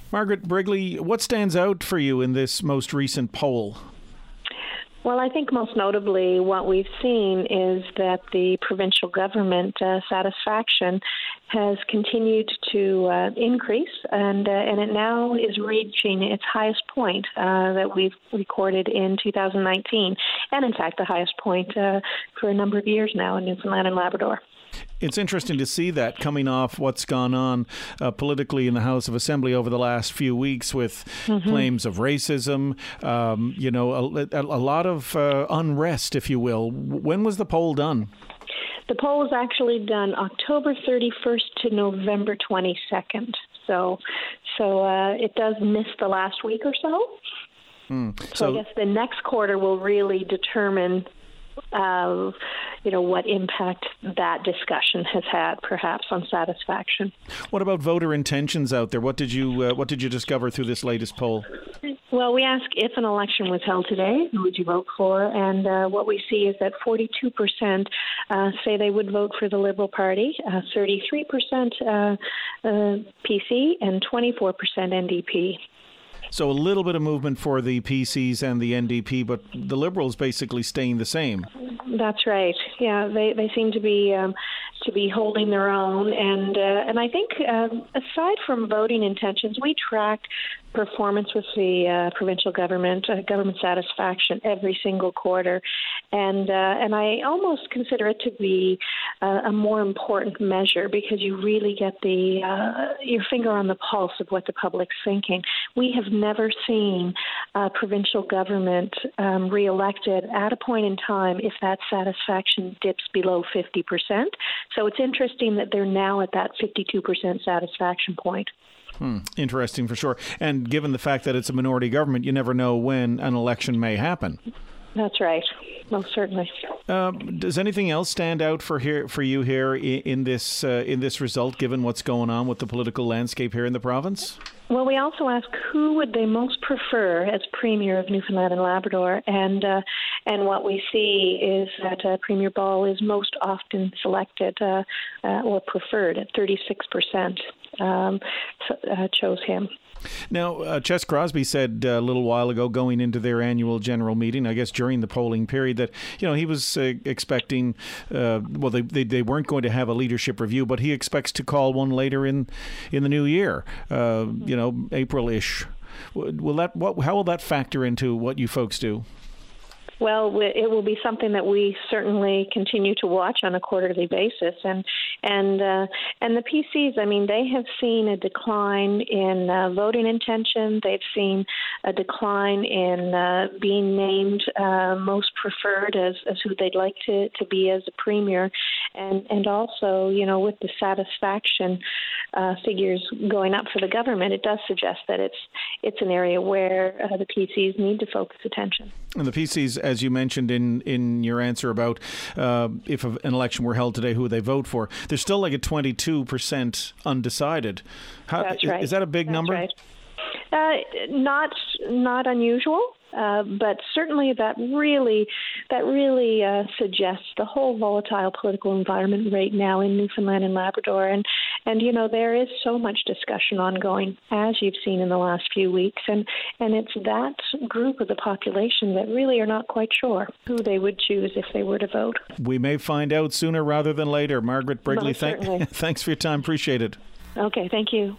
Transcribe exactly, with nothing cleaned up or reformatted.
Margaret Brigley, what stands out for you in this most recent poll? Well, I think most notably what we've seen is that the provincial government uh, satisfaction has continued to uh, increase, and uh, and it now is reaching its highest point uh, that we've recorded in two thousand nineteen, and in fact the highest point uh, for a number of years now in Newfoundland and Labrador. It's interesting to see that coming off what's gone on uh, politically in the House of Assembly over the last few weeks with mm-hmm. claims of racism, um, you know, a, a, a lot of uh, unrest, if you will. When was the poll done? The poll was actually done October thirty-first to November twenty-second. So, so uh, it does miss the last week or so. Mm. So, so I guess the next quarter will really determine Uh, you know, what impact that discussion has had, perhaps, on satisfaction. What about voter intentions out there? What did you uh, what did you discover through this latest poll? Well, we asked if an election was held today, who would you vote for? And uh, what we see is that forty-two percent uh, say they would vote for the Liberal Party, uh, thirty-three percent uh, uh, P C, and twenty-four percent N D P. So a little bit of movement for the P Cs and the N D P, but the Liberals basically staying the same. That's right. Yeah, they, they seem to be um, to be holding their own, and uh, and I think um, aside from voting intentions, we track performance with the uh, provincial government, uh, government satisfaction every single quarter, and uh, and I almost consider it to be uh, a more important measure because you really get the uh, your finger on the pulse of what the public's thinking. We have never seen a provincial government um, reelected at a point in time if that satisfaction dips below fifty percent. So it's interesting that they're now at that fifty-two percent satisfaction point. Hmm. Interesting for sure. And given the fact that it's a minority government, you never know when an election may happen. That's right. Most certainly. Uh, does anything else stand out for here for you here in, in this uh, in this result, given what's going on with the political landscape here in the province? Well, we also asked who would they most prefer as Premier of Newfoundland and Labrador, and uh, and what we see is that uh, Premier Ball is most often selected uh, uh, or preferred at thirty-six percent um, so, uh, chose him. Now, uh, Ches Crosby said uh, a little while ago, going into their annual general meeting, I guess during the polling period, that you know he was uh, expecting, uh, well, they, they they weren't going to have a leadership review, but he expects to call one later in in the new year, uh, you know, April-ish. Will that what? How will that factor into what you folks do? Well, it will be something that we certainly continue to watch on a quarterly basis, and and uh, and the P Cs. I mean, they have seen a decline in uh, voting intention. They've seen a decline in uh, being named uh, most preferred as, as who they'd like to, to be as a premier, and and also, you know, with the satisfaction uh, figures going up for the government, it does suggest that it's it's an area where uh, the P Cs need to focus attention. And the P Cs, as you mentioned in, in your answer about uh, if an election were held today, who would they vote for? There's still like a twenty-two percent undecided. How, That's right. Is that a big That's number? Right. Uh, not not unusual, uh, but certainly that really that really uh, suggests the whole volatile political environment right now in Newfoundland and Labrador, and and you know there is so much discussion ongoing, as you've seen in the last few weeks, and and it's that group of the population that really are not quite sure who they would choose if they were to vote. We may find out sooner rather than later. Margaret Brigley, th- thanks for your time. Appreciate it. Okay, thank you.